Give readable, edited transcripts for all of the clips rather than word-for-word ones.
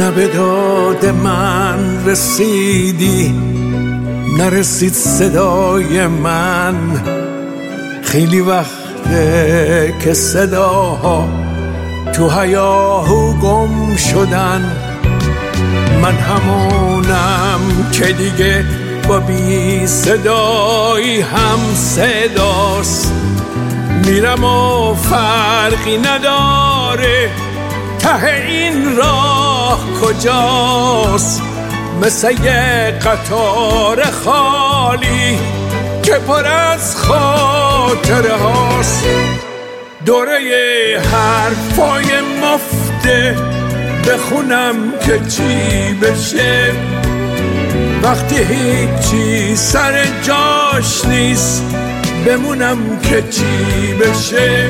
نه به داد من رسیدی، نرسید صدای من. خیلی وقته که صداها تو هیاهو گم شدن. من همونم که دیگه با بی صدایی هم صداست. میرم و فرقی نداره ته این راه کجاست. مثل یه قطار خالی که پر از خاطره هاست. دوره حرفای مفته بخونم که چی بشه وقتی هیچی سر جاش نیست. بمونم که چی بشه.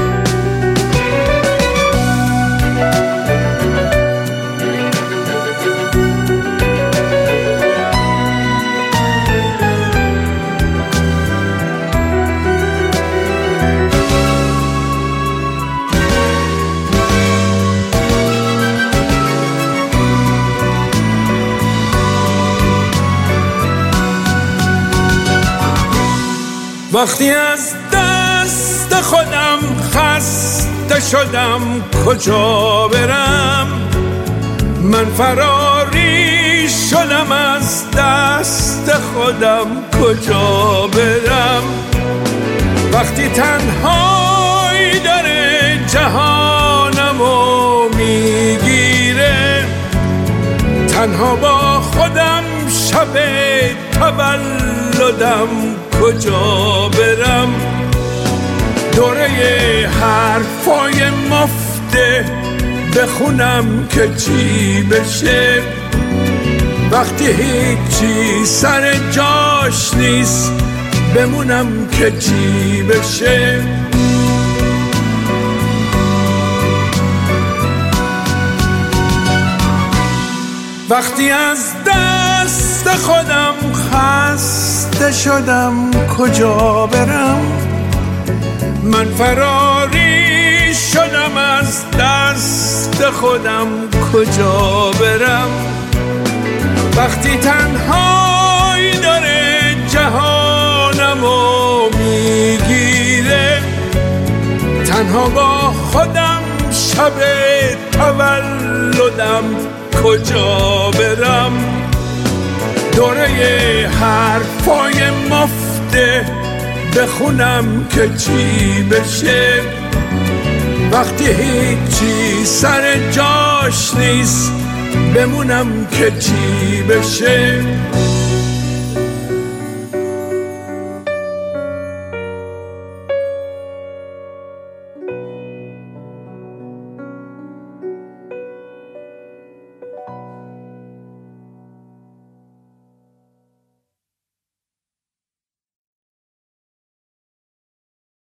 وقتی از دست خودم خسته شدم کجا برم؟ من فراری شدم از دست خودم کجا برم؟ وقتی تنهایی داره جهانمو میگیره، تنها با خودم شب تولدم کجا برم؟ دوره حرفای مفته بخونم که چی بشه وقتی هیچی سر جاش نیست. بمونم که چی بشه. وقتی از دست خودم خسته شدم کجا برم؟ من فراری شدم از دست خودم کجا برم؟ وقتی تنهایی داره جهانمو میگیره، تنها با خودم شب تولدم کجا برم؟ دوره حرفای مفته بخونم که چی بشه وقتی هیچی سر جاش نیست. بمونم که چی بشه.